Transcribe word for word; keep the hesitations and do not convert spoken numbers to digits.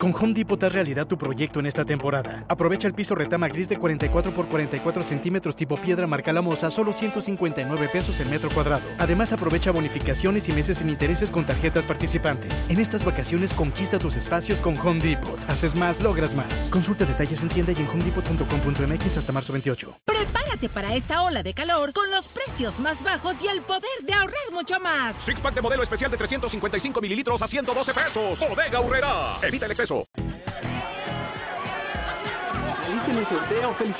Con Home Depot haz realidad tu proyecto en esta temporada. Aprovecha el piso retama gris de cuarenta y cuatro por cuarenta y cuatro centímetros tipo piedra marca Lamosa a solo ciento cincuenta y nueve pesos el metro cuadrado. Además, aprovecha bonificaciones y meses sin intereses con tarjetas participantes. En estas vacaciones, conquista tus espacios con Home Depot. Haces más, logras más. Consulta detalles en tienda y en home depot punto com punto m x hasta marzo veintiocho. Prepárate para esta ola de calor con los precios más bajos y el poder de ahorrar mucho más. Six pack de modelo especial de trescientos cincuenta y cinco mililitros a ciento doce pesos. Bodega Aurrerá. Evita el exceso. Hice mi sorteo. ¡Felicidades!